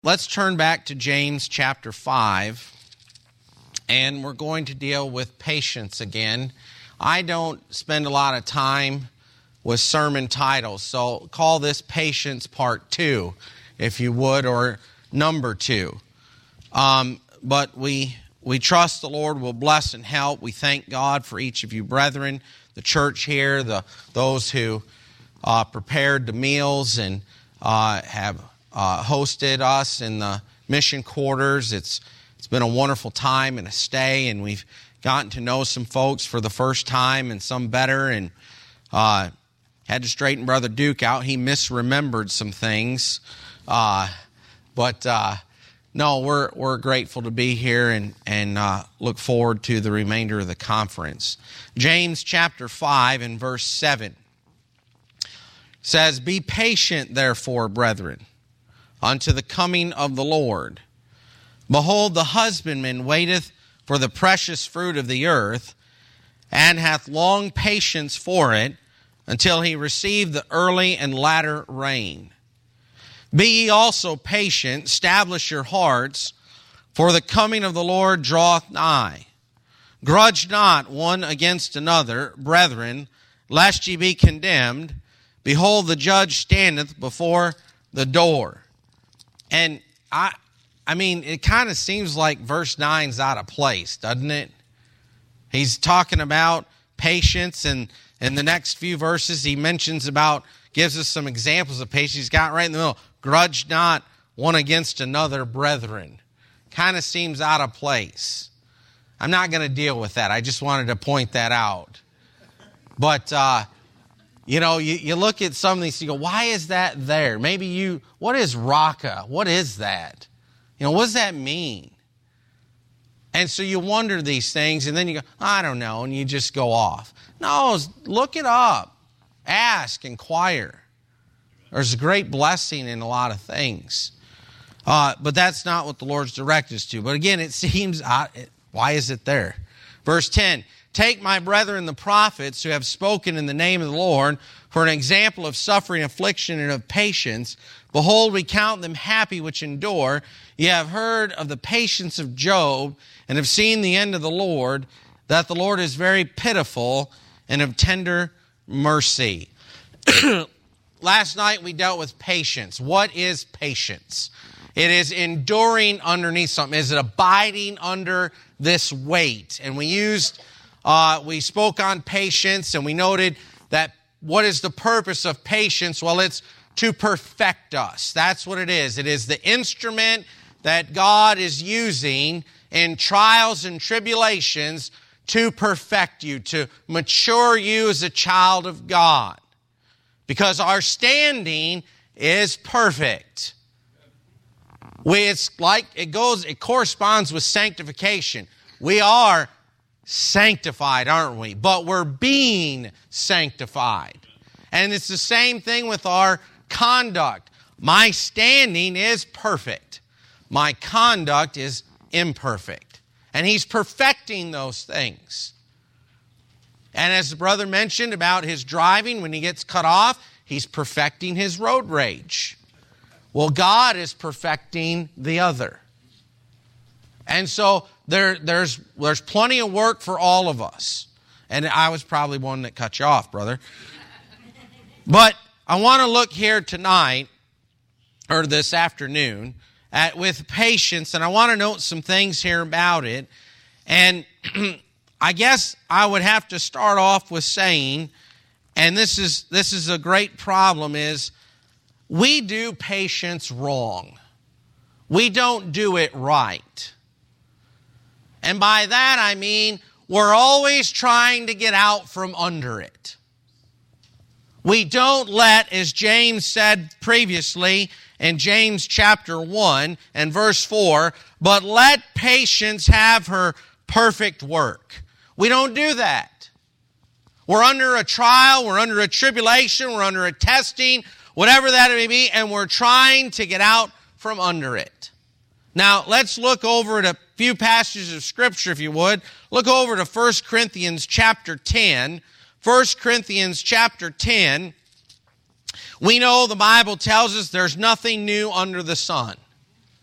Let's turn back to James chapter 5, and we're going to deal with patience again. I don't spend a lot of time with sermon titles, so call this Patience Part 2, if you would, or number 2. But we trust the Lord will bless and help. We thank God for each of you brethren, the church here, those who prepared the meals and have hosted us in the mission quarters. It's been a wonderful time and a stay, and we've gotten to know some folks for the first time and some better, and had to straighten Brother Duke out. He misremembered some things, but no, we're grateful to be here and look forward to the remainder of the conference. James chapter 5 and verse 7 says, "Be patient, therefore, brethren, unto the coming of the Lord. Behold, the husbandman waiteth for the precious fruit of the earth, and hath long patience for it, until he receive the early and latter rain. Be ye also patient, establish your hearts, for the coming of the Lord draweth nigh. Grudge not one against another, brethren, lest ye be condemned. Behold, the judge standeth before the door." And I mean, it kind of seems like verse 9's out of place, doesn't it? He's talking about patience, and in the next few verses he gives us some examples of patience. He's got right in the middle, grudge not one against another, brethren. Kind of seems out of place. I'm not going to deal with that. I just wanted to point that out. But, you look at some of these, you go, why is that there? What is Raka? What is that? What does that mean? And so you wonder these things, and then you go, I don't know, and you just go off. No, look it up. Ask, inquire. There's a great blessing in a lot of things. But that's not what the Lord's directed us to. But again, it seems, why is it there? Verse 10, "Take my brethren the prophets who have spoken in the name of the Lord for an example of suffering, affliction, and of patience. Behold, we count them happy which endure. Ye have heard of the patience of Job, and have seen the end of the Lord, that the Lord is very pitiful and of tender mercy." Last night we dealt with patience. What is patience? It is enduring underneath something. Is it abiding under this weight? And we spoke on patience, and we noted that what is the purpose of patience? Well, it's to perfect us. That's what it is. It is the instrument that God is using in trials and tribulations to perfect you, to mature you as a child of God. Because our standing is perfect. It corresponds with sanctification. We are sanctified, aren't we? But we're being sanctified. And it's the same thing with our conduct. My standing is perfect. My conduct is imperfect. And He's perfecting those things. And as the brother mentioned about his driving, when he gets cut off, he's perfecting his road rage. Well, God is perfecting the other. And so there's plenty of work for all of us. And I was probably one that cut you off, brother. But I want to look here tonight, or this afternoon, with patience, and I want to note some things here about it. And I guess I would have to start off with saying, and this is a great problem, is we do patience wrong. We don't do it right. And by that I mean we're always trying to get out from under it. We don't let, as James said previously in James chapter 1 and verse 4, but let patience have her perfect work. We don't do that. We're under a trial, we're under a tribulation, we're under a testing, whatever that may be, and we're trying to get out from under it. Now, let's look over at a few passages of Scripture, if you would. Look over to 1 Corinthians chapter 10. 1 Corinthians chapter 10. We know the Bible tells us there's nothing new under the sun.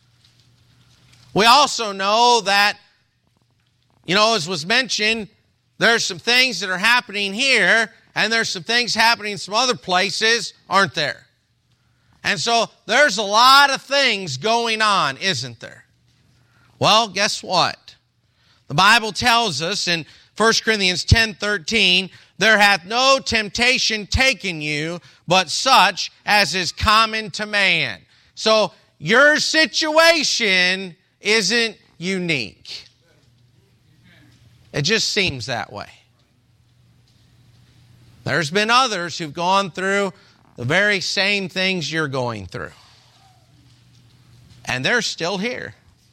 We also know that, as was mentioned, there's some things that are happening here, and there's some things happening in some other places, aren't there? And so there's a lot of things going on, isn't there? Well, guess what? The Bible tells us in 1 Corinthians 10:13, there hath no temptation taken you, but such as is common to man. So your situation isn't unique. It just seems that way. There's been others who've gone through the very same things you're going through. And they're still here.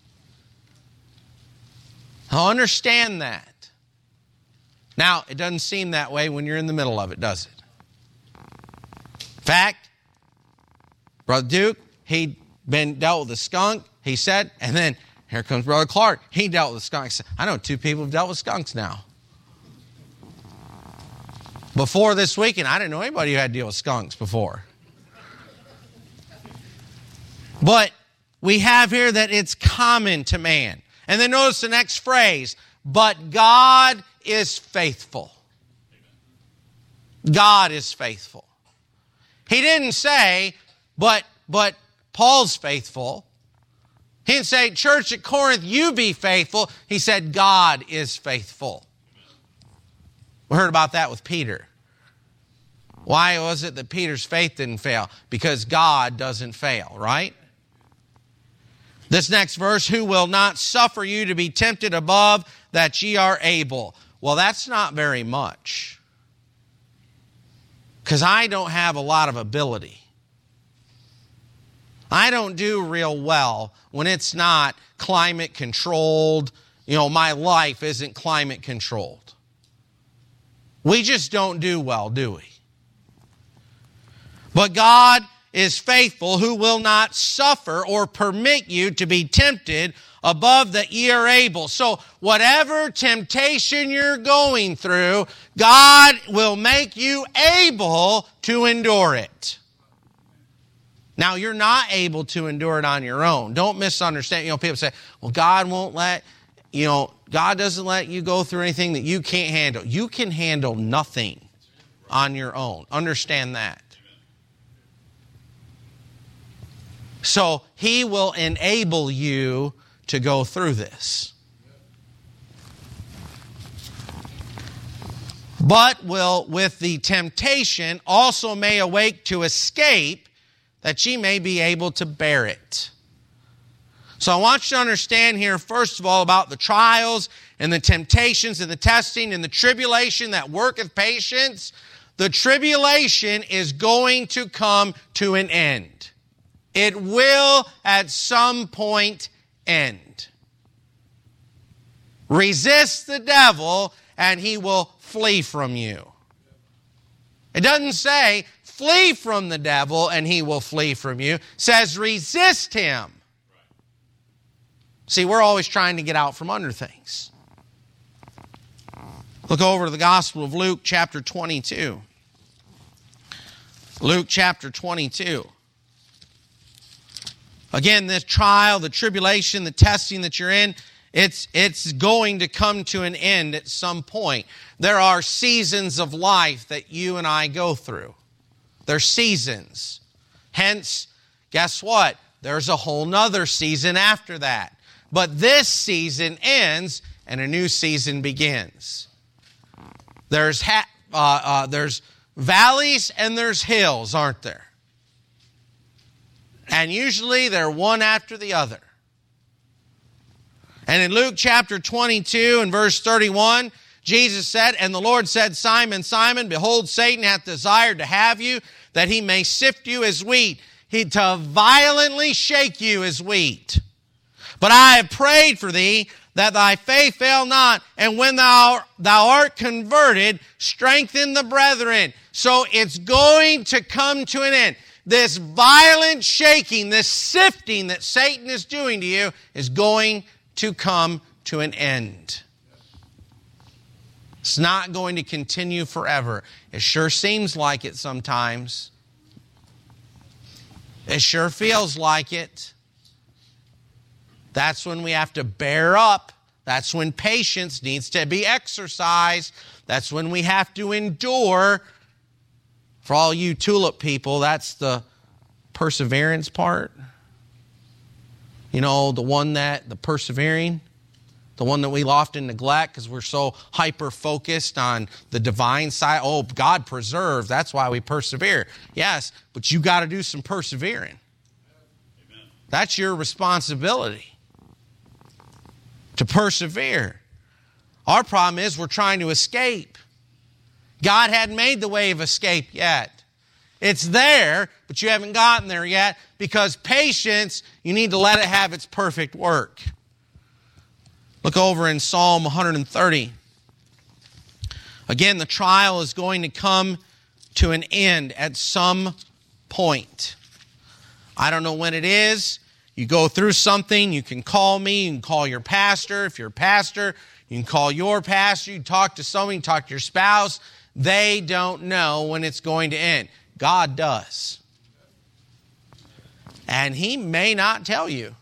Now understand that. Now, it doesn't seem that way when you're in the middle of it, does it? In fact, Brother Duke, he'd been dealt with a skunk, he said, and then here comes Brother Clark. He dealt with a skunk. I know 2 people who've dealt with skunks now. Before this weekend, I didn't know anybody who had to deal with skunks before. But we have here that it's common to man. And then notice the next phrase, but God is faithful. God is faithful. He didn't say, but Paul's faithful. He didn't say, Church at Corinth, you be faithful. He said, God is faithful. We heard about that with Peter. Why was it that Peter's faith didn't fail? Because God doesn't fail, right? This next verse, who will not suffer you to be tempted above that ye are able. Well, that's not very much. Because I don't have a lot of ability. I don't do real well when it's not climate controlled. My life isn't climate controlled. We just don't do well, do we? But God is faithful, who will not suffer or permit you to be tempted above that ye are able. So whatever temptation you're going through, God will make you able to endure it. Now, you're not able to endure it on your own. Don't misunderstand. People say, well, God doesn't let you go through anything that you can't handle. You can handle nothing on your own. Understand that. So He will enable you to go through this. But will with the temptation also may awake to escape, that ye may be able to bear it. So I want you to understand here, first of all, about the trials and the temptations and the testing and the tribulation that worketh patience. The tribulation is going to come to an end. It will at some point end. Resist the devil and he will flee from you. It doesn't say flee from the devil and he will flee from you. It says resist him. See, we're always trying to get out from under things. Look over to the Gospel of Luke chapter 22. Luke chapter 22. Again, this trial, the tribulation, the testing that you're in, it's going to come to an end at some point. There are seasons of life that you and I go through. They're seasons. Hence, guess what? There's a whole nother season after that. But this season ends and a new season begins. There's valleys and there's hills, aren't there? And usually they're one after the other. And in Luke chapter 22 and verse 31, Jesus said, and the Lord said, Simon, Simon, behold, Satan hath desired to have you, that he may sift you as wheat, to violently shake you as wheat. But I have prayed for thee, that thy faith fail not, and when thou art converted, strengthen the brethren. So it's going to come to an end. This violent shaking, this sifting that Satan is doing to you is going to come to an end. It's not going to continue forever. It sure seems like it sometimes. It sure feels like it. That's when we have to bear up. That's when patience needs to be exercised. That's when we have to endure. For all you tulip people, that's the perseverance part. You know, the persevering, the one that we often neglect because we're so hyper-focused on the divine side. Oh, God preserves. That's why we persevere. Yes, but you got to do some persevering. Amen. That's your responsibility to persevere. Our problem is we're trying to escape. God hadn't made the way of escape yet. It's there, but you haven't gotten there yet because patience, you need to let it have its perfect work. Look over in Psalm 130. Again, the trial is going to come to an end at some point. I don't know when it is. You go through something, you can call me, you can call your pastor. If you're a pastor, you can call your pastor, you can talk to somebody, you can talk to your spouse. They don't know when it's going to end. God does. And He may not tell you.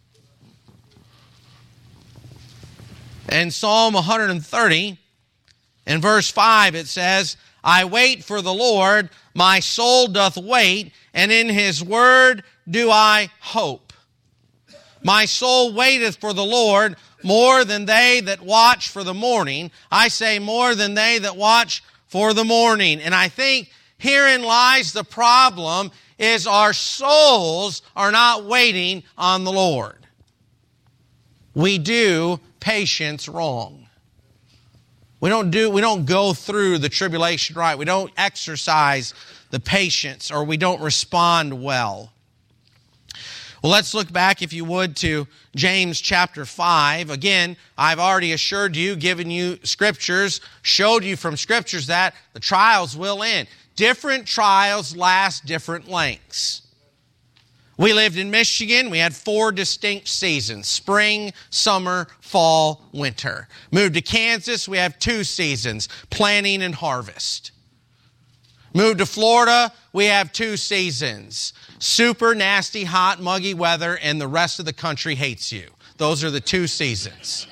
In Psalm 130, in verse 5, it says, I wait for the Lord, my soul doth wait, and in His word do I hope. My soul waiteth for the Lord more than they that watch for the morning. I say more than they that watch for the morning. And I think herein lies the problem, is our souls are not waiting on the Lord. We do patience wrong. We don't go through the tribulation right. We don't exercise the patience, or we don't respond well. Well, let's look back, if you would, to James chapter 5. Again, I've already assured you, given you scriptures, showed you from scriptures that the trials will end. Different trials last different lengths. We lived in Michigan. We had 4 distinct seasons: spring, summer, fall, winter. Moved to Kansas. We have 2 seasons: planting and harvest. Moved to Florida. We have 2 seasons: super nasty, hot, muggy weather, and the rest of the country hates you. Those are the 2 seasons.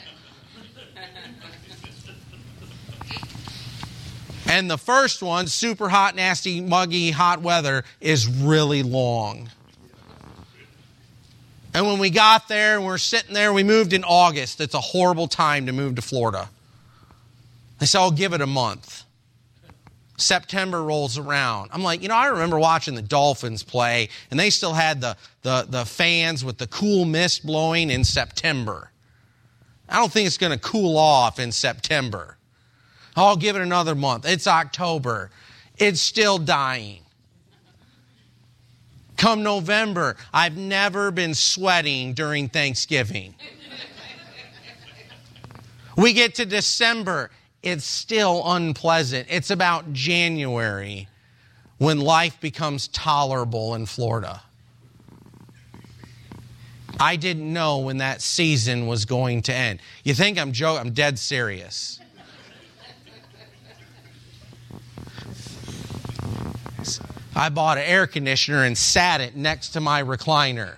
And the first one, super hot, nasty, muggy, hot weather, is really long. And when we got there and we're sitting there, we moved in August. It's a horrible time to move to Florida. They said, I'll give it a month. September rolls around. I'm like, I remember watching the Dolphins play, and they still had the fans with the cool mist blowing in September. I don't think it's going to cool off in September. I'll give it another month. It's October. It's still dying. Come November, I've never been sweating during Thanksgiving. We get to December, it's still unpleasant. It's about January when life becomes tolerable in Florida. I didn't know when that season was going to end. You think I'm joking? I'm dead serious. I bought an air conditioner and sat it next to my recliner.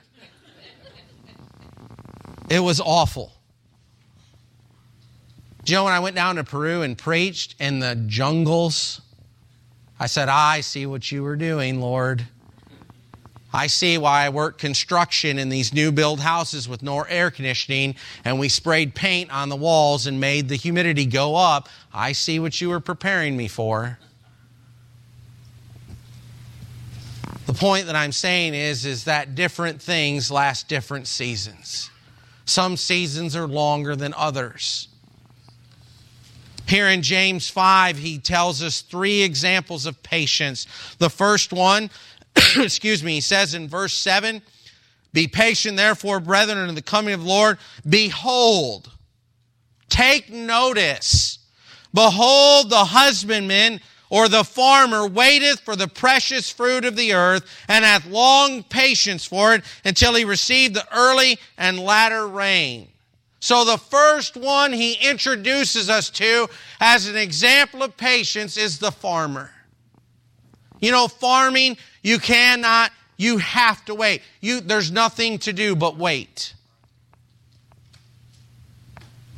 It was awful. Do you know when I went down to Peru and preached in the jungles? I said, I see what you were doing, Lord. I see why I work construction in these new build houses with no air conditioning, and we sprayed paint on the walls and made the humidity go up. I see what you were preparing me for. The point that I'm saying is that different things last different seasons. Some seasons are longer than others. Here in James 5, he tells us 3 examples of patience. The first one, he says in verse 7, be patient, therefore, brethren, unto the coming of the Lord. Behold, take notice. Behold, the husbandman or the farmer waiteth for the precious fruit of the earth, and hath long patience for it, until he receive the early and latter rain. So the first one he introduces us to as an example of patience is the farmer. Farming, you have to wait. There's nothing to do but wait.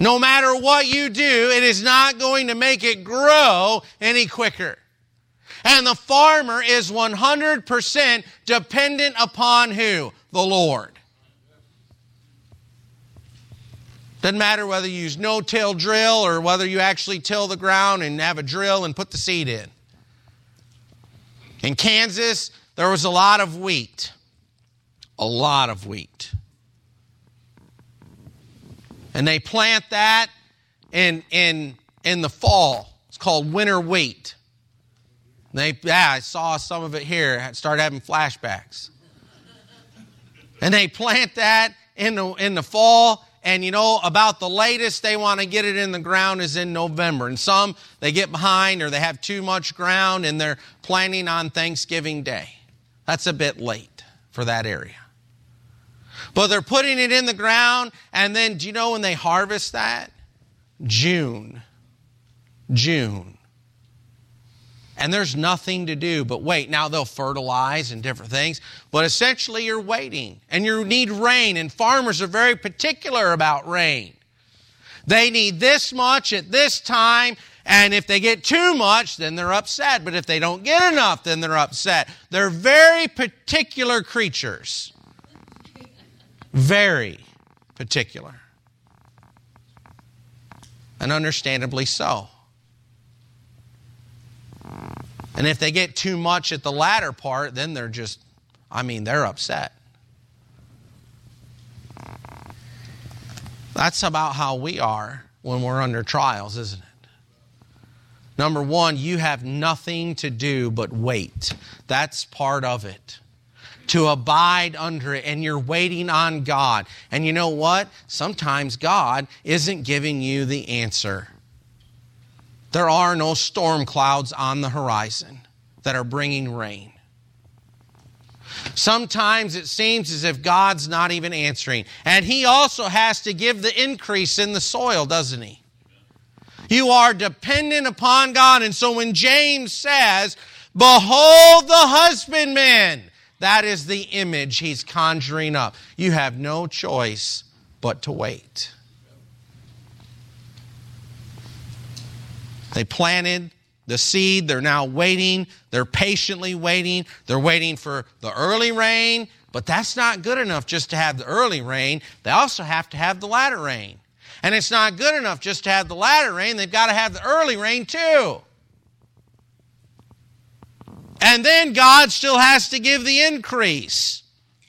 No matter what you do, it is not going to make it grow any quicker. And the farmer is 100% dependent upon who? The Lord. Doesn't matter whether you use no-till drill or whether you actually till the ground and have a drill and put the seed in. In Kansas, there was a lot of wheat. A lot of wheat. And they plant that in the fall. It's called winter wheat. I saw some of it here. I started having flashbacks. And they plant that in the fall. And about the latest they want to get it in the ground is in November. And some, they get behind or they have too much ground and they're planting on Thanksgiving Day. That's a bit late for that area. But they're putting it in the ground, and then do you know when they harvest that? June. And there's nothing to do but wait. Now they'll fertilize and different things, but essentially you're waiting. And you need rain, and farmers are very particular about rain. They need this much at this time, and if they get too much, then they're upset. But if they don't get enough, then they're upset. They're very particular creatures. Very particular. And understandably so. And if they get too much at the latter part, then they're they're upset. That's about how we are when we're under trials, isn't it? Number one, you have nothing to do but wait. That's part of it. To abide under it, and you're waiting on God. And you know what? Sometimes God isn't giving you the answer. There are no storm clouds on the horizon that are bringing rain. Sometimes it seems as if God's not even answering. And He also has to give the increase in the soil, doesn't He? You are dependent upon God. And so when James says, "Behold the husbandman," that is the image he's conjuring up. You have no choice but to wait. They planted the seed. They're now waiting. They're patiently waiting. They're waiting for the early rain. But that's not good enough just to have the early rain. They also have to have the latter rain. And it's not good enough just to have the latter rain. They've got to have the early rain too. And then God still has to give the increase.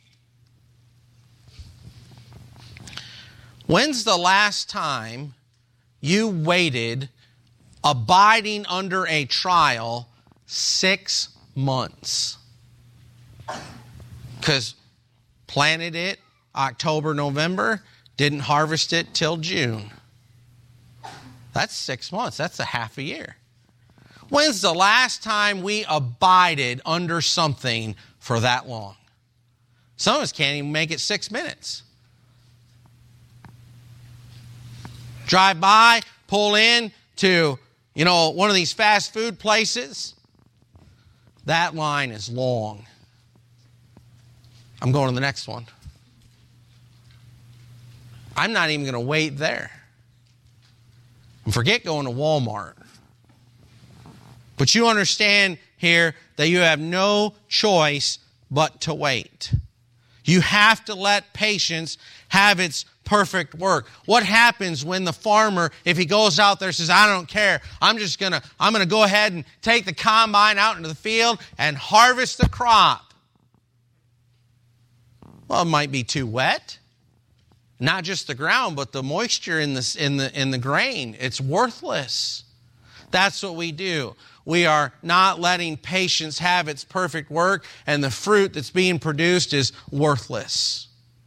When's the last time you waited, abiding under a trial, 6 months? Because planted it October, November, didn't harvest it till June. That's 6 months. That's a half a year. When's the last time we abided under something for that long? Some of us can't even make it 6 minutes. Drive by, pull in to, one of these fast food places. That line is long. I'm going to the next one. I'm not even going to wait there. And forget going to Walmart. But you understand here that you have no choice but to wait. You have to let patience have its perfect work. What happens when the farmer, if he goes out there and says, "I don't care, I'm going to go ahead and take the combine out into the field and harvest the crop"? Well, it might be too wet. Not just the ground, but the moisture in the grain. It's worthless. That's what we do. We are not letting patience have its perfect work, and the fruit that's being produced is worthless.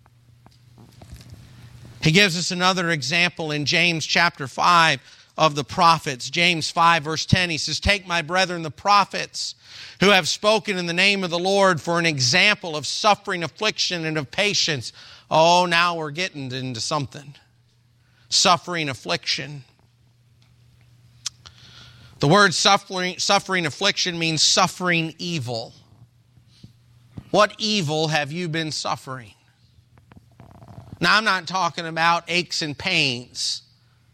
He gives us another example in James chapter 5 of the prophets. James 5 verse 10, he says, "Take my brethren the prophets who have spoken in the name of the Lord for an example of suffering, affliction, and of patience." Oh, now we're getting into something. Suffering, affliction. The word suffering, affliction means suffering evil. What evil have you been suffering? Now, I'm not talking about aches and pains.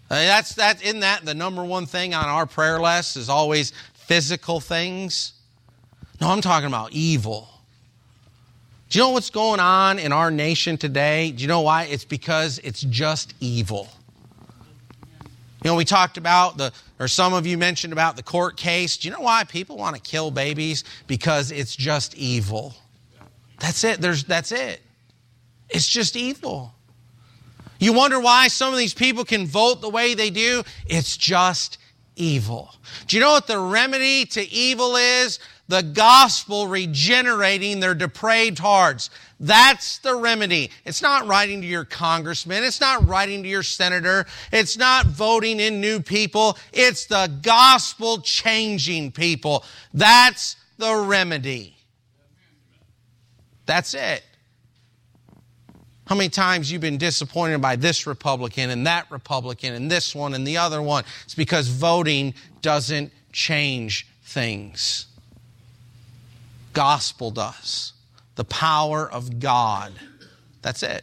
Isn't that the number one thing on our prayer list is always physical things? No, I'm talking about evil. Do you know what's going on in our nation today? Do you know why? It's because it's just evil. You know, we talked about or some of you mentioned about the court case. Do you know why people want to kill babies? Because it's just evil. That's it. That's it. It's just evil. You wonder why some of these people can vote the way they do? It's just evil. Do you know what the remedy to evil is? The gospel regenerating their depraved hearts. That's the remedy. It's not writing to your congressman. It's not writing to your senator. It's not voting in new people. It's the gospel changing people. That's the remedy. That's it. How many times you've been disappointed by this Republican and that Republican and this one and the other one? It's because voting doesn't change things. Gospel does. The power of God. That's it.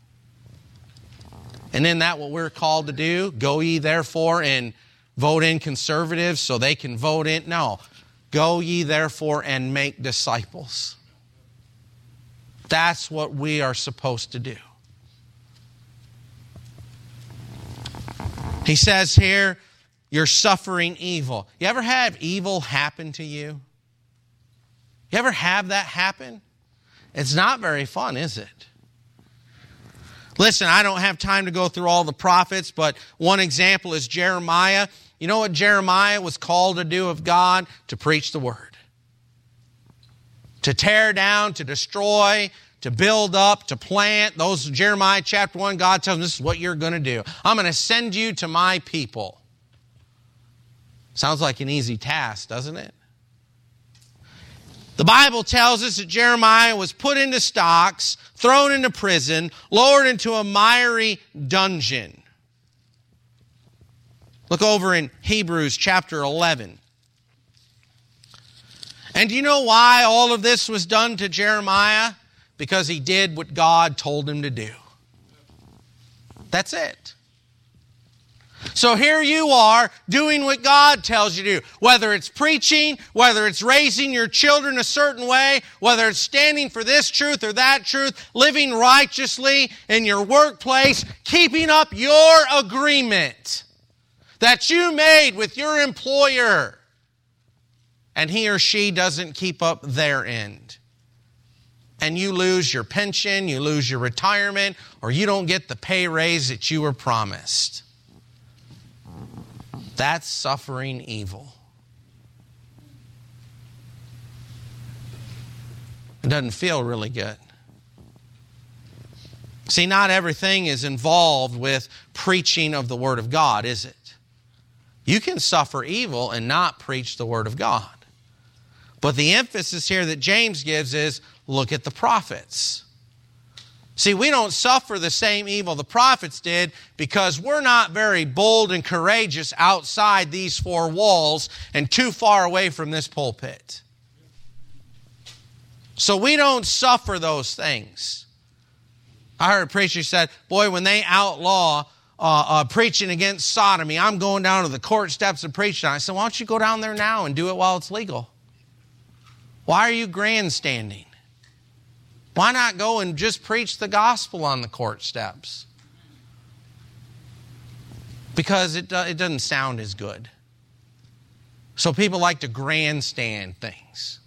And isn't that what we're called to do? Go ye therefore and vote in conservatives so they can vote in. No. Go ye therefore and make disciples. That's what we are supposed to do. He says here, you're suffering evil. You ever have evil happen to you? You ever have that happen? It's not very fun, is it? Listen, I don't have time to go through all the prophets, but one example is Jeremiah. You know what Jeremiah was called to do of God? To preach the word. To tear down, to destroy, to build up, to plant. Those Jeremiah chapter 1, God tells him this is what you're going to do. I'm going to send you to my people. Sounds like an easy task, doesn't it? The Bible tells us that Jeremiah was put into stocks, thrown into prison, lowered into a miry dungeon. Look over in Hebrews chapter 11. And do you know why all of this was done to Jeremiah? Because he did what God told him to do. That's it. So here you are doing what God tells you to do. Whether it's preaching, whether it's raising your children a certain way, whether it's standing for this truth or that truth, living righteously in your workplace, keeping up your agreement that you made with your employer, and he or she doesn't keep up their end. And you lose your pension, you lose your retirement, or you don't get the pay raise that you were promised. That's suffering evil. It doesn't feel really good. See, not everything is involved with preaching of the Word of God, is it? You can suffer evil and not preach the Word of God. But the emphasis here that James gives is, look at the prophets. See, we don't suffer the same evil the prophets did because we're not very bold and courageous outside these four walls and too far away from this pulpit. So we don't suffer those things. I heard a preacher said, boy, when they outlaw preaching against sodomy, I'm going down to the court steps and preaching. I said, why don't you go down there now and do it while it's legal? Why are you grandstanding? Why not go and just preach the gospel on the court steps? Because it doesn't sound as good. So people like to grandstand things.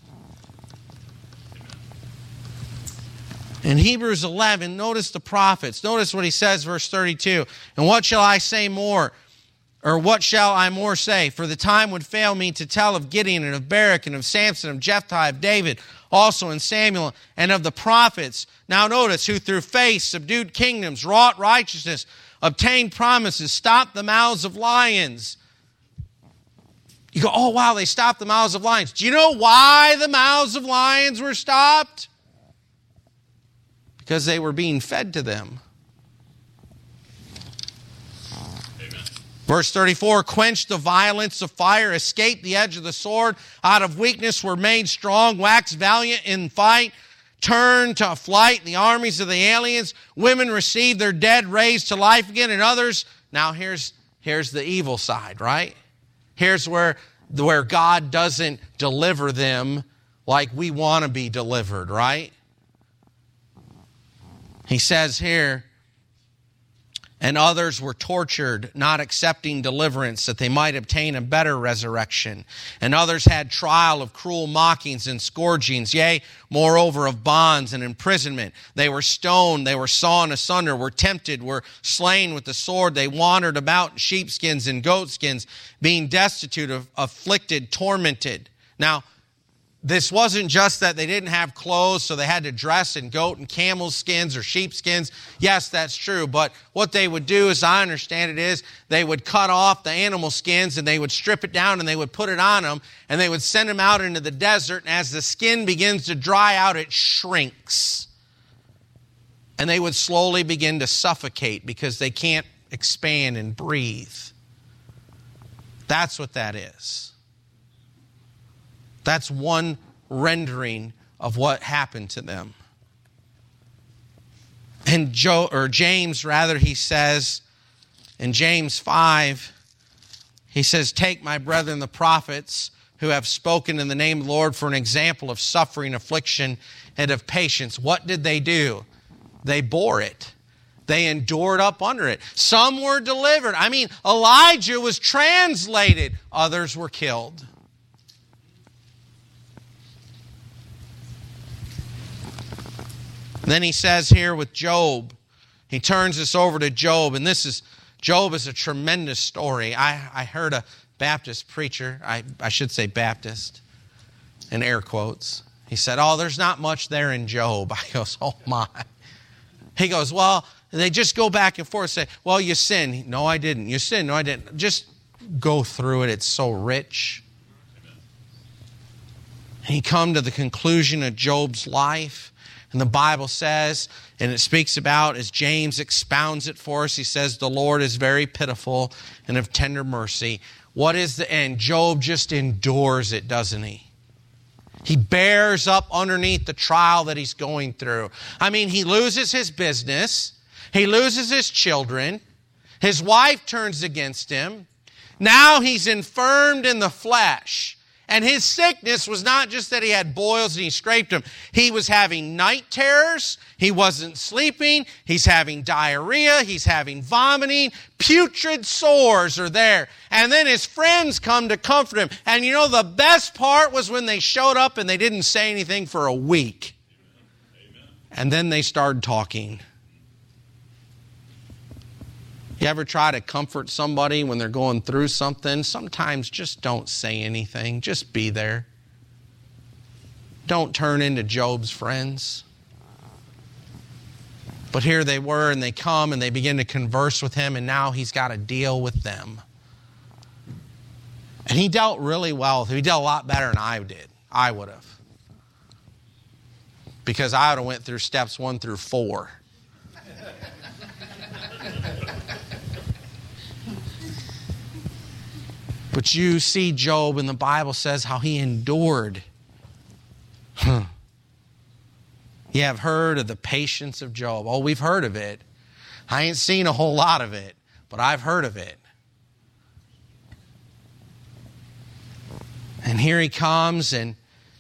In Hebrews 11, notice the prophets. Notice what he says, verse 32. And what shall I say more? Or what shall I more say? For the time would fail me to tell of Gideon and of Barak and of Samson, of Jephthah, of David, also in Samuel, and of the prophets. Now notice, who through faith subdued kingdoms, wrought righteousness, obtained promises, stopped the mouths of lions. You go, oh wow, they stopped the mouths of lions. Do you know why the mouths of lions were stopped? Because they were being fed to them. Verse 34, quench the violence of fire, escape the edge of the sword, out of weakness were made strong, wax valiant in fight, turn to flight the armies of the aliens, women received their dead raised to life again, and others Now here's the evil side, right? Here's where God doesn't deliver them like we want to be delivered, right? He says here, and others were tortured, not accepting deliverance, that they might obtain a better resurrection. And others had trial of cruel mockings and scourgings, yea, moreover of bonds and imprisonment. They were stoned, they were sawn asunder, were tempted, were slain with the sword. They wandered about in sheepskins and goatskins, being destitute, afflicted, tormented. Now, this wasn't just that they didn't have clothes, so they had to dress in goat and camel skins or sheep skins. Yes, that's true. But what they would do, as I understand it, is they would cut off the animal skins and they would strip it down and they would put it on them and they would send them out into the desert. And as the skin begins to dry out, it shrinks. And they would slowly begin to suffocate because they can't expand and breathe. That's what that is. That's one rendering of what happened to them. And James, he says in James 5, he says, "Take my brethren the prophets who have spoken in the name of the Lord for an example of suffering, affliction, and of patience." What did they do? They bore it. They endured up under it. Some were delivered. Elijah was translated. Others were killed. Then he says here with Job, he turns us over to Job, and Job is a tremendous story. I heard a Baptist preacher, I should say Baptist, in air quotes. He said, "Oh, there's not much there in Job." I goes, "Oh my." He goes, "Well," they just go back and forth, say, "Well, you sinned." "No, I didn't." "You sinned." "No, I didn't." Just go through it. It's so rich. And he come to the conclusion of Job's life. And the Bible says, and it speaks about, as James expounds it for us, he says, the Lord is very pitiful and of tender mercy. What is the end? Job just endures it, doesn't he? He bears up underneath the trial that he's going through. He loses his business. He loses his children. His wife turns against him. Now he's infirmed in the flesh. And his sickness was not just that he had boils and he scraped them. He was having night terrors. He wasn't sleeping. He's having diarrhea. He's having vomiting. Putrid sores are there. And then his friends come to comfort him. And the best part was when they showed up and they didn't say anything for a week. Amen. And then they started talking. You ever try to comfort somebody when they're going through something? Sometimes just don't say anything. Just be there. Don't turn into Job's friends. But here they were, and they come and they begin to converse with him, and now he's got to deal with them. And he dealt really well with them. He dealt a lot better than I did. I would have. Because I would have went through steps 1 through 4. But you see Job, and the Bible says how he endured. You have heard of the patience of Job. Oh, we've heard of it. I ain't seen a whole lot of it, but I've heard of it. And here he comes, and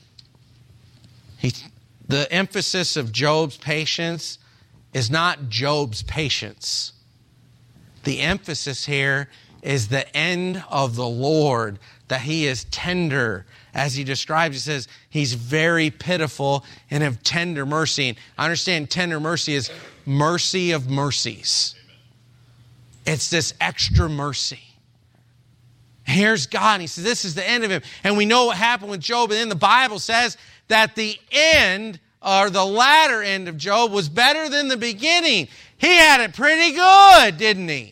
the emphasis of Job's patience is not Job's patience. The emphasis here is the end of the Lord, that he is tender. As he describes, he says he's very pitiful and of tender mercy. And I understand tender mercy is mercy of mercies. It's this extra mercy. Here's God, and he says this is the end of him. And we know what happened with Job. And then the Bible says that the end, or the latter end of Job, was better than the beginning. He had it pretty good, didn't he?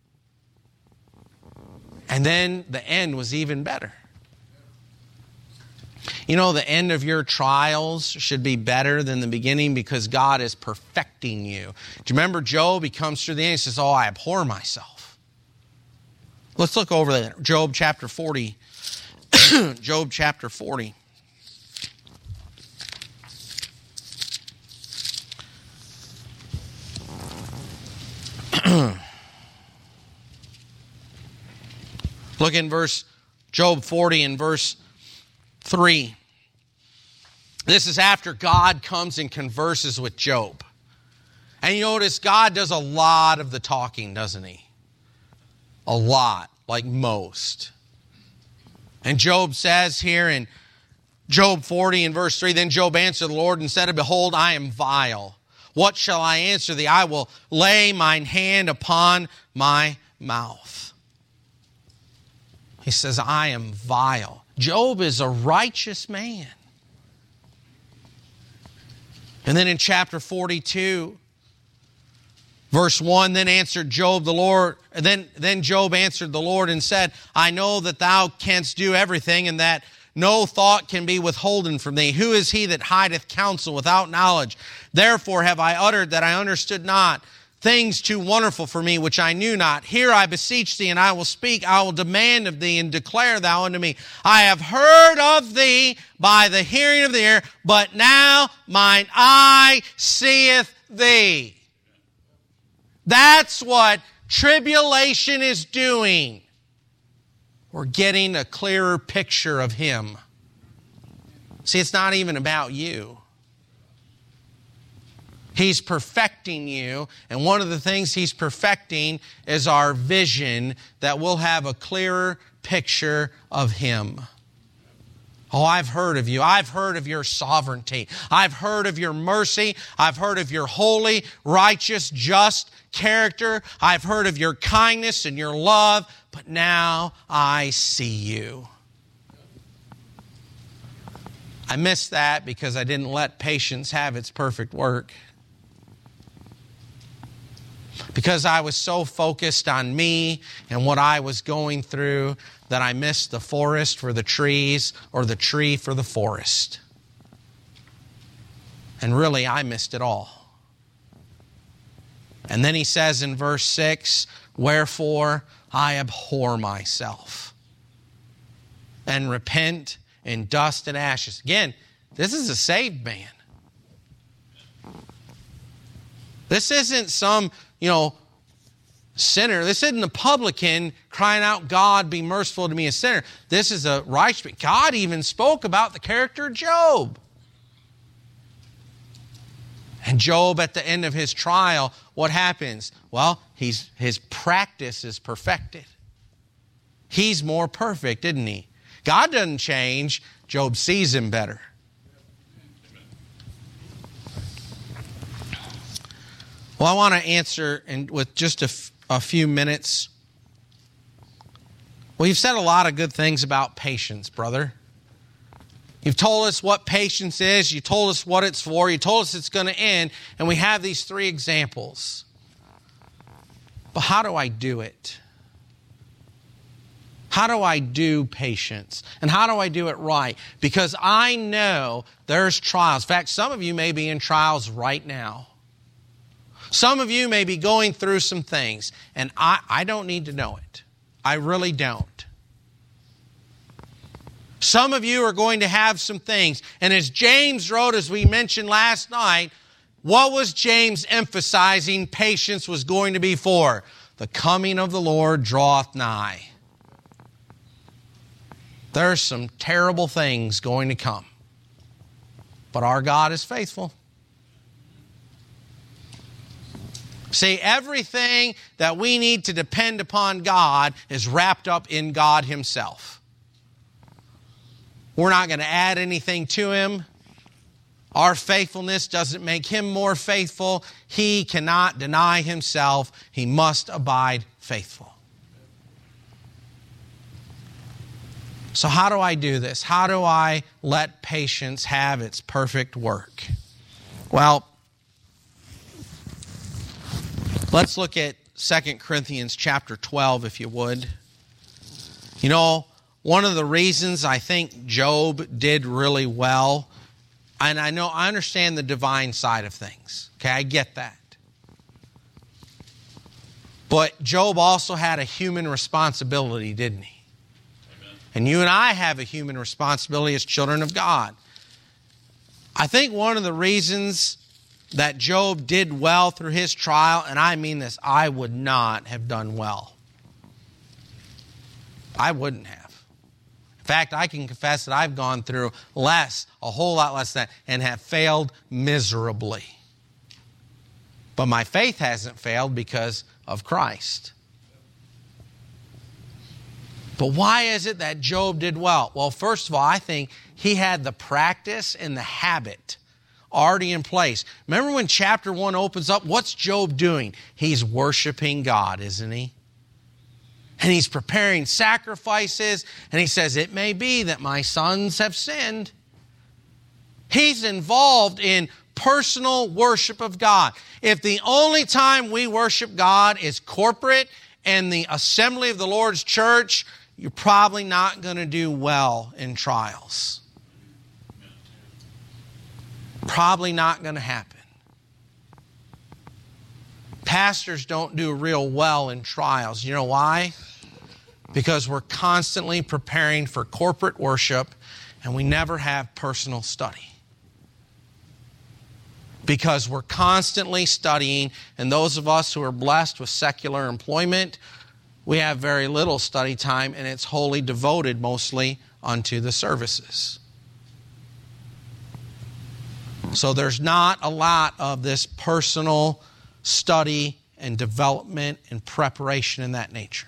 And then the end was even better. The end of your trials should be better than the beginning because God is perfecting you. Do you remember Job? He comes through the end and says, "Oh, I abhor myself." Let's look over there. Job chapter 40. Job chapter 40. Look in Job 40 and verse 3. This is after God comes and converses with Job. And you notice God does a lot of the talking, doesn't he? A lot, like most. And Job says here in Job 40 and verse 3, Then Job answered the Lord and said, Behold, I am vile. What shall I answer thee? I will lay mine hand upon my mouth. He says, I am vile. Job is a righteous man. And then in chapter 42, verse 1, then answered Job the Lord. Then Job answered the Lord and said, I know that thou canst do everything, and that no thought can be withholden from thee. Who is he that hideth counsel without knowledge? Therefore have I uttered that I understood not, things too wonderful for me, which I knew not. Here I beseech thee, and I will speak. I will demand of thee, and declare thou unto me. I have heard of thee by the hearing of the ear, but now mine eye seeth thee. That's what tribulation is doing. We're getting a clearer picture of Him. See, it's not even about you. He's perfecting you, and one of the things He's perfecting is our vision, that we'll have a clearer picture of Him. Oh, I've heard of you. I've heard of your sovereignty. I've heard of your mercy. I've heard of your holy, righteous, just character. I've heard of your kindness and your love, but now I see you. I missed that because I didn't let patience have its perfect work. Because I was so focused on me and what I was going through that I missed the forest for the trees or the tree for the forest. And really, I missed it all. And then he says in verse 6, Wherefore I abhor myself and repent in dust and ashes. Again, this is a saved man. This isn't some, sinner. This isn't a publican crying out, God, be merciful to me, a sinner. This is a righteous man. God even spoke about the character of Job. And Job, at the end of his trial, what happens? Well, his practice is perfected. He's more perfect, isn't he? God doesn't change. Job sees him better. Well, I want to answer with just a few minutes. Well, you've said a lot of good things about patience, brother. You've told us what patience is. You told us what it's for. You told us it's going to end. And we have these 3 examples. But how do I do it? How do I do patience? And how do I do it right? Because I know there's trials. In fact, some of you may be in trials right now. Some of you may be going through some things, and I don't need to know it. I really don't. Some of you are going to have some things. And as James wrote, as we mentioned last night, what was James emphasizing patience was going to be for? The coming of the Lord draweth nigh. There's some terrible things going to come. But our God is faithful. See, everything that we need to depend upon God is wrapped up in God Himself. We're not going to add anything to Him. Our faithfulness doesn't make Him more faithful. He cannot deny Himself. He must abide faithful. So how do I do this? How do I let patience have its perfect work? Well, let's look at 2 Corinthians chapter 12, if you would. One of the reasons I think Job did really well, and I understand the divine side of things. Okay, I get that. But Job also had a human responsibility, didn't he? Amen. And you and I have a human responsibility as children of God. I think one of the reasons that Job did well through his trial, and I mean this, I would not have done well. I wouldn't have. In fact, I can confess that I've gone through less, a whole lot less than that, and have failed miserably. But my faith hasn't failed because of Christ. But why is it that Job did well? Well, first of all, I think he had the practice and the habit already in place. Remember when chapter 1 opens up, what's Job doing? He's worshiping God, isn't he? And he's preparing sacrifices, and he says, it may be that my sons have sinned. He's involved in personal worship of God. If the only time we worship God is corporate and the assembly of the Lord's church, you're probably not going to do well in trials. Probably not going to happen. Pastors don't do real well in trials. You know why? Because we're constantly preparing for corporate worship and we never have personal study. Because we're constantly studying, and those of us who are blessed with secular employment, we have very little study time, and it's wholly devoted mostly unto the services. So there's not a lot of this personal study and development and preparation in that nature.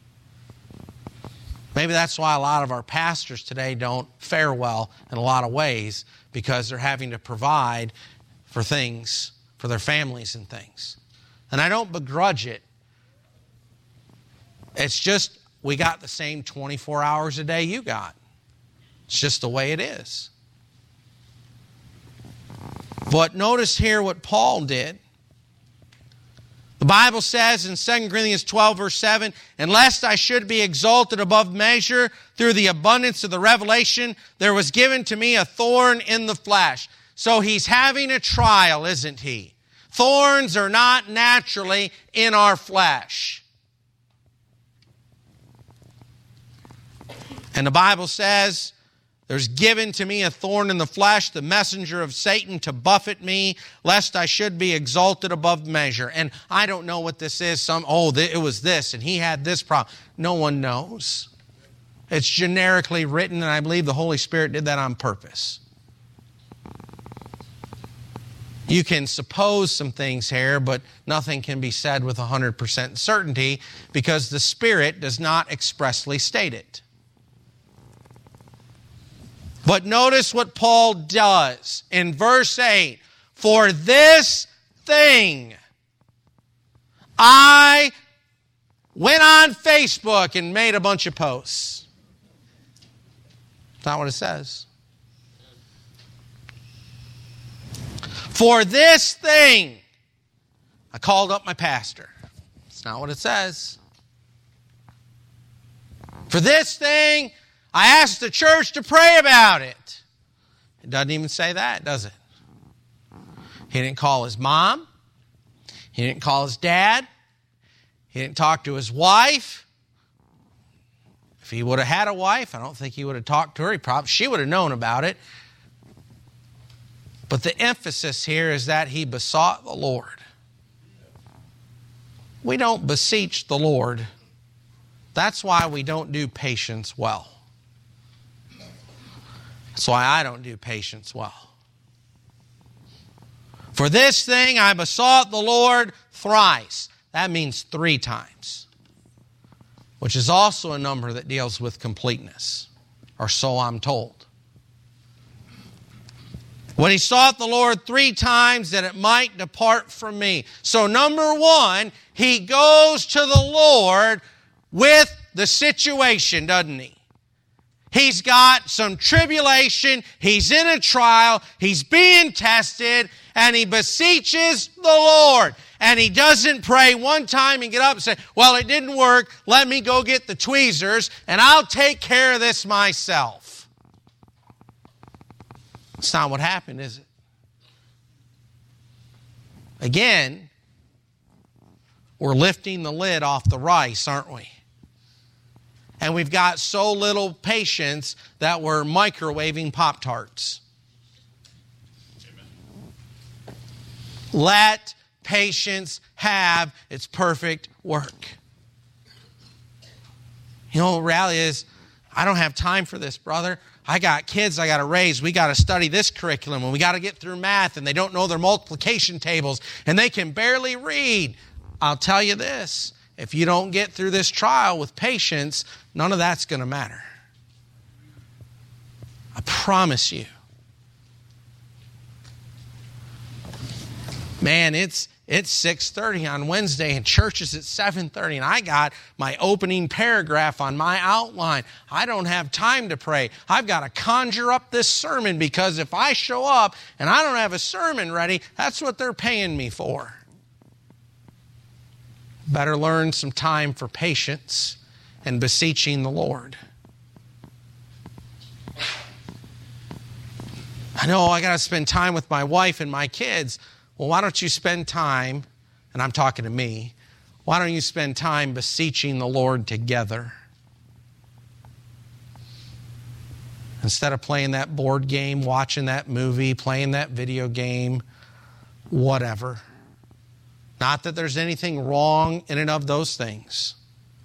Maybe that's why a lot of our pastors today don't fare well in a lot of ways, because they're having to provide for things, for their families and things. And I don't begrudge it. It's just, we got the same 24 hours a day you got. It's just the way it is. But notice here what Paul did. The Bible says in 2 Corinthians 12, verse 7, "And lest I should be exalted above measure through the abundance of the revelation, there was given to me a thorn in the flesh." So he's having a trial, isn't he? Thorns are not naturally in our flesh. And the Bible says, "There's given to me a thorn in the flesh, the messenger of Satan to buffet me, lest I should be exalted above measure." And I don't know what this is. It was this, and he had this problem. No one knows. It's generically written, and I believe the Holy Spirit did that on purpose. You can suppose some things here, but nothing can be said with 100% certainty because the Spirit does not expressly state it. But notice what Paul does in verse 8. "For this thing, I went on Facebook and made a bunch of posts." That's not what it says. "For this thing, I called up my pastor." That's not what it says. "For this thing, I asked the church to pray about it." It doesn't even say that, does it? He didn't call his mom. He didn't call his dad. He didn't talk to his wife. If he would have had a wife, I don't think he would have talked to her. She would have known about it. But the emphasis here is that he besought the Lord. We don't beseech the Lord. That's why we don't do patience well. That's why I don't do patience well. "For this thing I besought the Lord thrice." That means 3 times, which is also a number that deals with completeness, or so I'm told. "When he sought the Lord 3 times, that it might depart from me." So number 1, he goes to the Lord with the situation, doesn't he? He's got some tribulation, he's in a trial, he's being tested, and he beseeches the Lord. And he doesn't pray one time and get up and say, "Well, it didn't work, let me go get the tweezers, and I'll take care of this myself." That's not what happened, is it? Again, we're lifting the lid off the rice, aren't we? And we've got so little patience that we're microwaving Pop-Tarts. Let patience have its perfect work. Reality is, I don't have time for this, brother. I got kids I got to raise. We got to study this curriculum, and we got to get through math, and they don't know their multiplication tables, and they can barely read. I'll tell you this, if you don't get through this trial with patience, none of that's going to matter. I promise you. Man, it's 6:30 on Wednesday and church is at 7:30 and I got my opening paragraph on my outline. I don't have time to pray. I've got to conjure up this sermon because if I show up and I don't have a sermon ready, that's what they're paying me for. Better learn some time for patience and beseeching the Lord. I know I got to spend time with my wife and my kids. Well, why don't you spend time, and I'm talking to me, why don't you spend time beseeching the Lord together? Instead of playing that board game, watching that movie, playing that video game, whatever. Not that there's anything wrong in and of those things.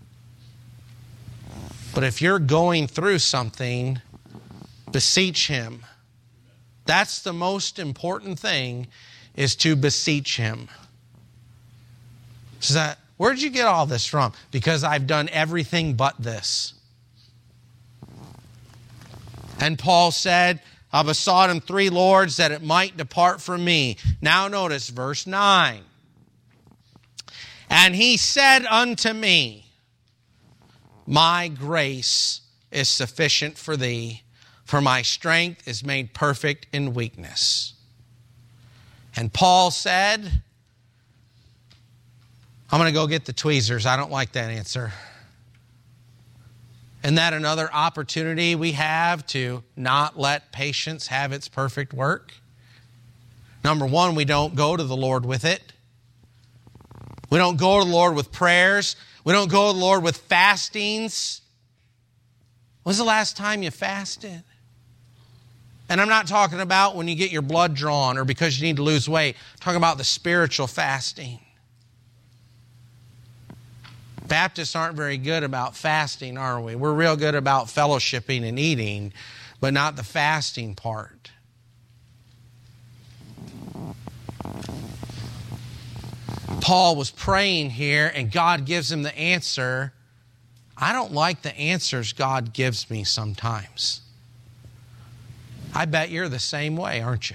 But if you're going through something, beseech Him. That's the most important thing, is to beseech Him. So where'd you get all this from? Because I've done everything but this. And Paul said, I besought Him 3 lords that it might depart from me. Now notice verse 9. And He said unto me, my grace is sufficient for thee, for my strength is made perfect in weakness. And Paul said, I'm going to go get the tweezers. I don't like that answer. Isn't that another opportunity we have to not let patience have its perfect work? Number one, we don't go to the Lord with it. We don't go to the Lord with prayers. We don't go to the Lord with fastings. When's the last time you fasted? And I'm not talking about when you get your blood drawn or because you need to lose weight. I'm talking about the spiritual fasting. Baptists aren't very good about fasting, are we? We're real good about fellowshipping and eating, but not the fasting part. Paul was praying here, and God gives him the answer. I don't like the answers God gives me sometimes. I bet you're the same way, aren't you?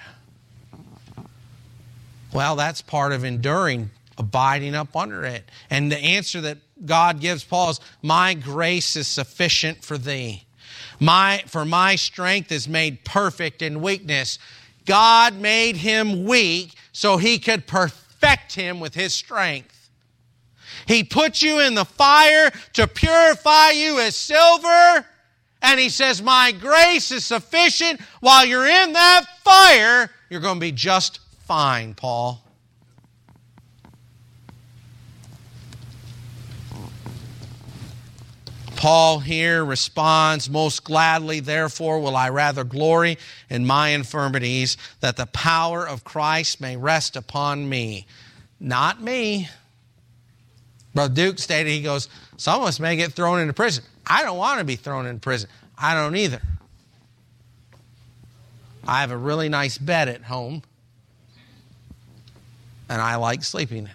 Well, that's part of enduring, abiding up under it. And the answer that God gives Paul is, my grace is sufficient for thee. For my strength is made perfect in weakness. God made him weak so He could perfect him with His strength. He put you in the fire to purify you as silver. And He says, my grace is sufficient. While you're in that fire, you're going to be just fine, Paul. Paul here responds, most gladly, therefore, will I rather glory in my infirmities, that the power of Christ may rest upon me. Not me. Brother Duke stated, he goes, some of us may get thrown into prison. I don't want to be thrown in prison. I don't either. I have a really nice bed at home, and I like sleeping in it.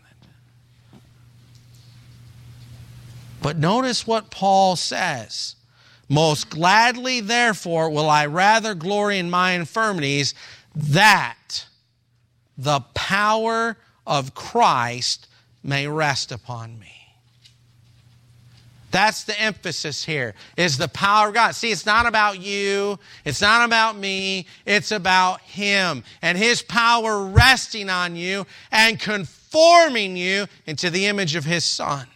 But notice what Paul says. Most gladly, therefore, will I rather glory in my infirmities, that the power of Christ may rest upon me. That's the emphasis here, is the power of God. See, it's not about you. It's not about me. It's about Him and His power resting on you and conforming you into the image of His Son.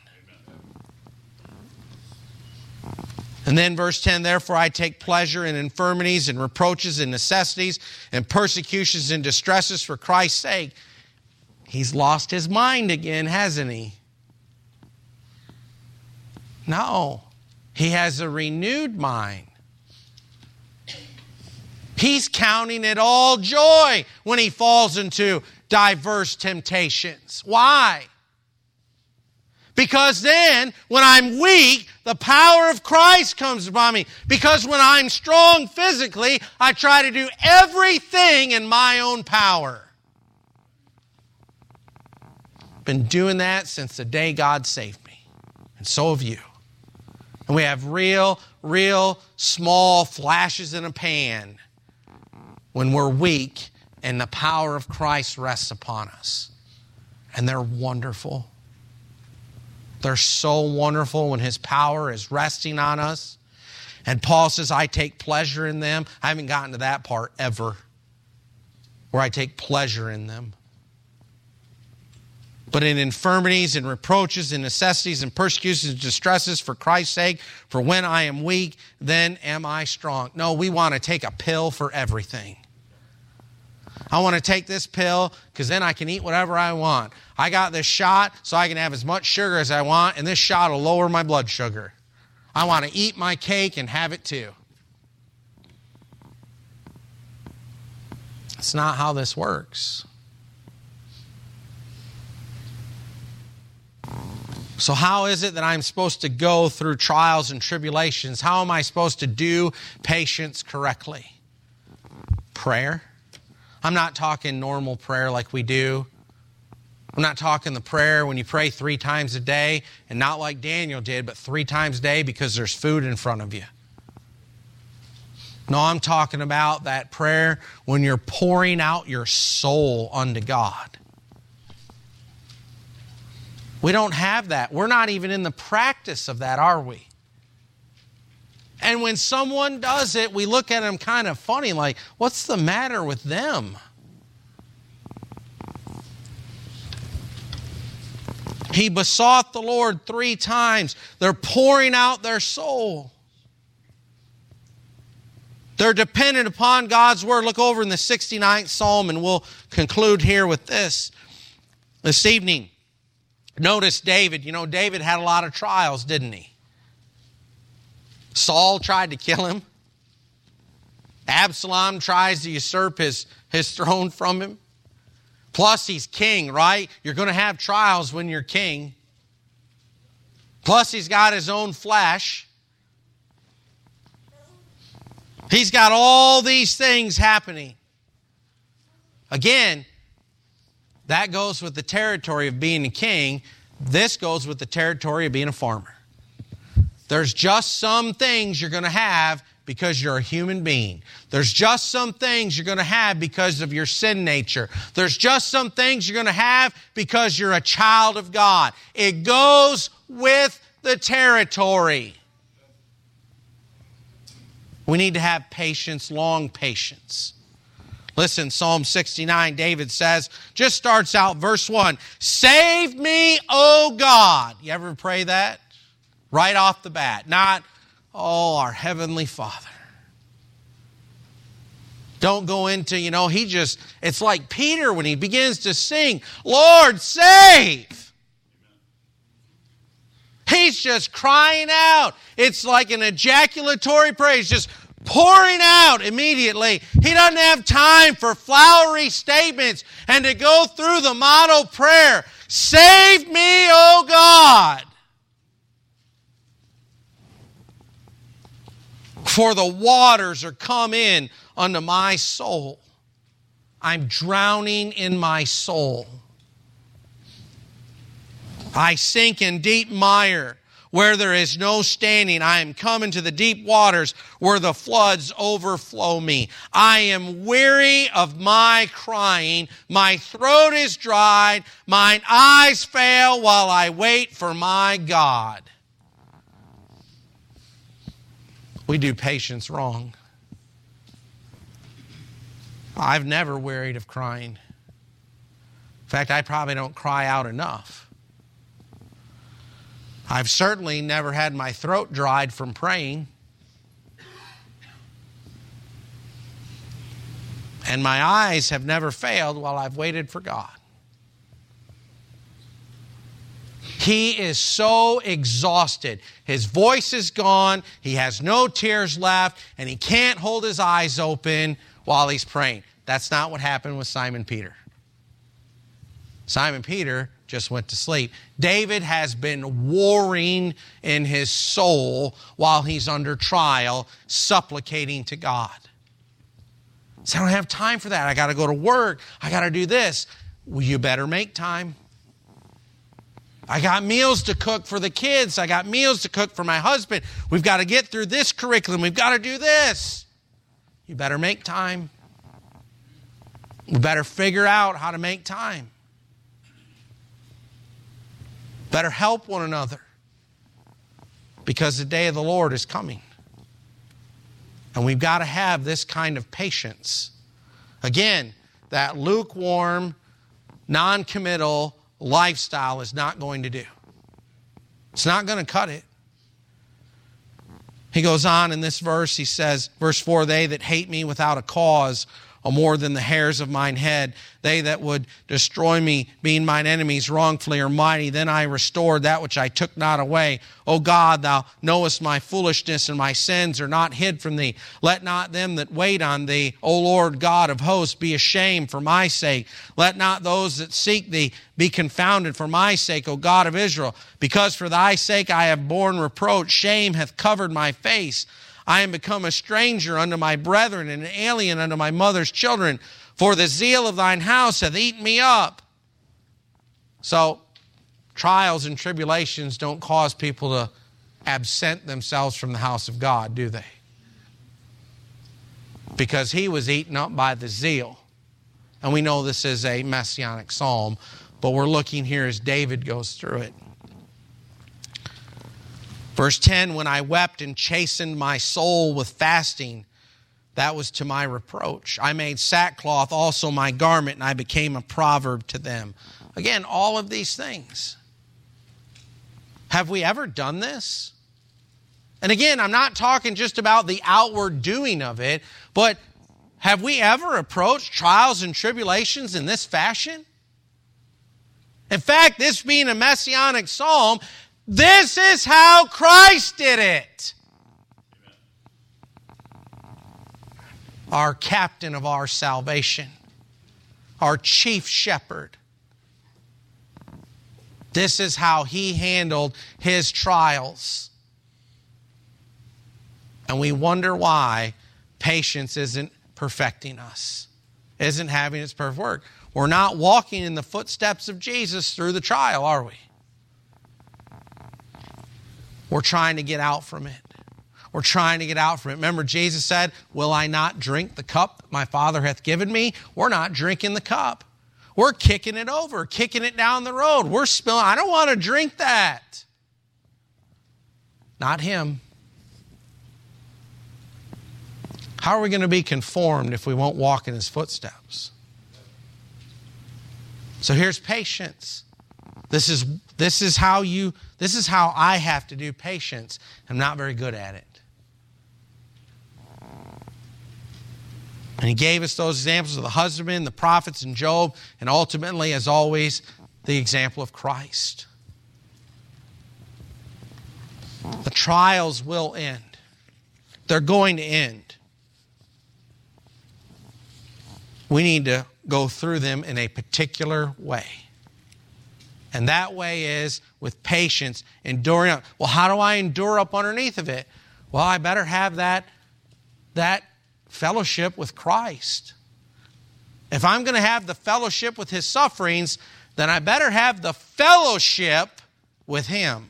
And then verse 10, therefore I take pleasure in infirmities and reproaches and necessities and persecutions and distresses for Christ's sake. He's lost his mind again, hasn't he? No. He has a renewed mind. He's counting it all joy when he falls into diverse temptations. Why? Because then, when I'm weak, the power of Christ comes upon me. Because when I'm strong physically, I try to do everything in my own power. Been doing that since the day God saved me. And so have you. And we have real small flashes in a pan when we're weak and the power of Christ rests upon us. And they're wonderful. They're so wonderful when His power is resting on us. And Paul says, I take pleasure in them. I haven't gotten to that part ever, where I take pleasure in them. But in infirmities and reproaches and necessities and persecutions and distresses for Christ's sake, for when I am weak, then am I strong. No, we want to take a pill for everything. I want to take this pill because then I can eat whatever I want. I got this shot so I can have as much sugar as I want, and this shot will lower my blood sugar. I want to eat my cake and have it too. That's not how this works. So how is it that I'm supposed to go through trials and tribulations? How am I supposed to do patience correctly? Prayer. I'm not talking normal prayer like we do. I'm not talking the prayer when you pray 3 times a day, and not like Daniel did, but 3 times a day because there's food in front of you. No, I'm talking about that prayer when you're pouring out your soul unto God. We don't have that. We're not even in the practice of that, are we? And when someone does it, we look at them kind of funny, like, what's the matter with them? He besought the Lord 3 times. They're pouring out their soul. They're dependent upon God's Word. Look over in the 69th Psalm, and we'll conclude here with this evening. Notice David. You know, David had a lot of trials, didn't he? Saul tried to kill him. Absalom tries to usurp his throne from him. Plus, he's king, right? You're going to have trials when you're king. Plus, he's got his own flesh. He's got all these things happening. Again, that goes with the territory of being a king. This goes with the territory of being a farmer. There's just some things you're going to have because you're a human being. There's just some things you're going to have because of your sin nature. There's just some things you're going to have because you're a child of God. It goes with the territory. We need to have patience, long patience. Listen, Psalm 69, David says, just starts out verse 1, save me, O God. You ever pray that? Right off the bat. Not, oh, our Heavenly Father. Don't go into, it's like Peter when he begins to sing, Lord, save. He's just crying out. It's like an ejaculatory prayer. He's just pouring out immediately. He doesn't have time for flowery statements and to go through the model prayer. Save me, O God. For the waters are come in unto my soul. I'm drowning in my soul. I sink in deep mire where there is no standing. I am come into the deep waters where the floods overflow me. I am weary of my crying. My throat is dried. Mine eyes fail while I wait for my God. We do patience wrong. I've never wearied of crying. In fact, I probably don't cry out enough. I've certainly never had my throat dried from praying. And my eyes have never failed while I've waited for God. He is so exhausted. His voice is gone. He has no tears left. And he can't hold his eyes open while he's praying. That's not what happened with Simon Peter. Simon Peter just went to sleep. David has been warring in his soul while he's under trial, supplicating to God. So I don't have time for that. I got to go to work. I got to do this. Well, you better make time. I got meals to cook for the kids. I got meals to cook for my husband. We've got to get through this curriculum. We've got to do this. You better make time. We better figure out how to make time. Better help one another, because the day of the Lord is coming. And we've got to have this kind of patience. Again, that lukewarm, non-committal lifestyle is not going to do. It's not going to cut it. He goes on in this verse, he says, verse 4, they that hate me without a cause are more than the hairs of mine head. They that would destroy me, being mine enemies wrongfully, are mighty. Then I restored that which I took not away. O God, thou knowest my foolishness, and my sins are not hid from thee. Let not them that wait on thee, O Lord God of hosts, be ashamed for my sake. Let not those that seek thee be confounded for my sake, O God of Israel. Because for thy sake I have borne reproach. Shame hath covered my face. I am become a stranger unto my brethren, and an alien unto my mother's children. For the zeal of thine house hath eaten me up. So, trials and tribulations don't cause people to absent themselves from the house of God, do they? Because he was eaten up by the zeal. And we know this is a messianic psalm, but we're looking here as David goes through it. Verse 10, when I wept and chastened my soul with fasting, that was to my reproach. I made sackcloth also my garment, and I became a proverb to them. Again, all of these things. Have we ever done this? And again, I'm not talking just about the outward doing of it, but have we ever approached trials and tribulations in this fashion? In fact, this being a messianic psalm, this is how Christ did it. Our captain of our salvation, our chief shepherd. This is how he handled his trials. And we wonder why patience isn't perfecting us, isn't having its perfect work. We're not walking in the footsteps of Jesus through the trial, are we? We're trying to get out from it. We're trying to get out from it. Remember, Jesus said, will I not drink the cup that my Father hath given me? We're not drinking the cup. We're kicking it over, kicking it down the road. We're spilling. I don't want to drink that. Not him. How are we going to be conformed if we won't walk in his footsteps? So here's patience. This is how I have to do patience. I'm not very good at it. And he gave us those examples of the husbandman, the prophets, and Job, and ultimately, as always, the example of Christ. The trials will end. They're going to end. We need to go through them in a particular way. And that way is with patience, enduring up. Well, how do I endure up underneath of it? Well, I better have that fellowship with Christ. If I'm going to have the fellowship with his sufferings, then I better have the fellowship with him.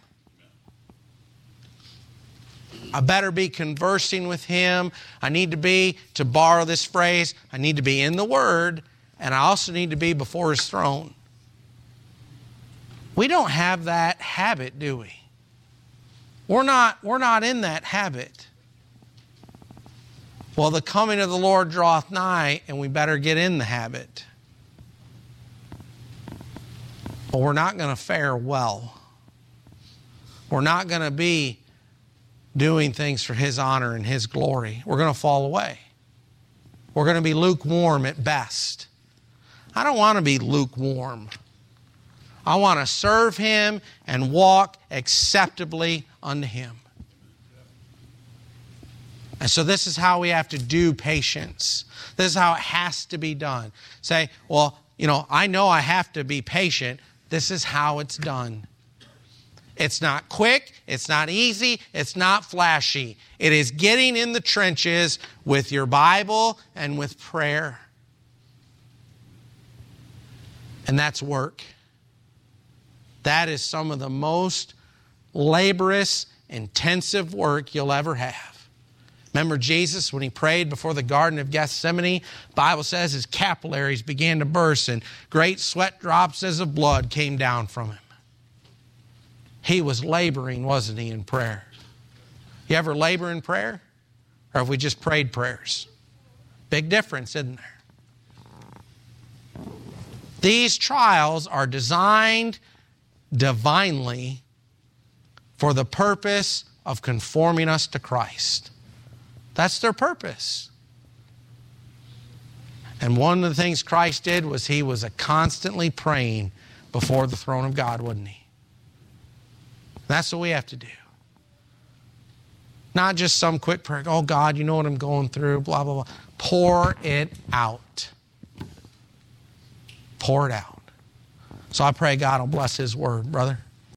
I better be conversing with him. I need to be, to borrow this phrase, I need to be in the Word, and I also need to be before his throne. We don't have that habit, do we? We're not in that habit. Well, the coming of the Lord draweth nigh, and we better get in the habit. But we're not going to fare well. We're not going to be doing things for his honor and his glory. We're going to fall away. We're going to be lukewarm at best. I don't want to be lukewarm. I want to serve him and walk acceptably unto him. And so this is how we have to do patience. This is how it has to be done. Say, well, I know I have to be patient. this is how it's done. It's not quick, it's not easy, it's not flashy. It is getting in the trenches with your Bible and with prayer. And that's work. That is some of the most laborious, intensive work you'll ever have. Remember Jesus when he prayed before the Garden of Gethsemane? The Bible says his capillaries began to burst and great sweat drops as of blood came down from him. He was laboring, wasn't he, in prayer? You ever labor in prayer? Or have we just prayed prayers? Big difference, isn't there? These trials are designed divinely for the purpose of conforming us to Christ. That's their purpose. And one of the things Christ did was he was constantly praying before the throne of God, wasn't he? That's what we have to do. Not just some quick prayer, oh God, you know what I'm going through, blah, blah, blah. Pour it out. Pour it out. So I pray God will bless his word, brother.